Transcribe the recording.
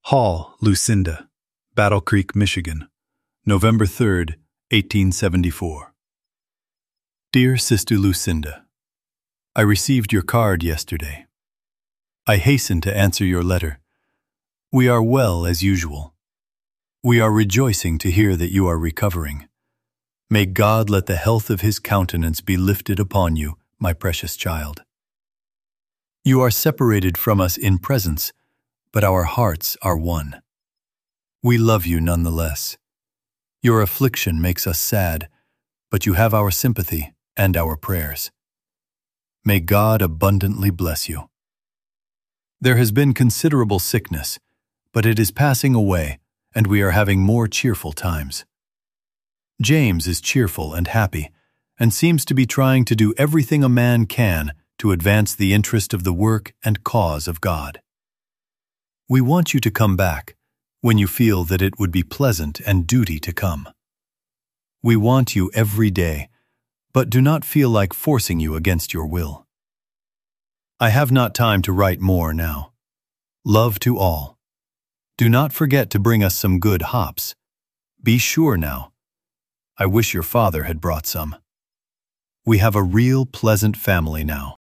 Hall, Lucinda, Battle Creek, Michigan, November 3rd, 1874. Dear Sister Lucinda, I received your card yesterday. I hasten to answer your letter. We are well as usual. We are rejoicing to hear that you are recovering. May God let the health of His countenance be lifted upon you, my precious child. You are separated from us in presence, but our hearts are one. We love you nonetheless. Your affliction makes us sad, but you have our sympathy and our prayers. May God abundantly bless you. There has been considerable sickness, but it is passing away, and we are having more cheerful times. James is cheerful and happy, and seems to be trying to do everything a man can to advance the interest of the work and cause of God. We want you to come back when you feel that it would be pleasant and duty to come. We want you every day, but do not feel like forcing you against your will. I have not time to write more now. Love to all. Do not forget to bring us some good hops. Be sure now. I wish your father had brought some. We have a real pleasant family now.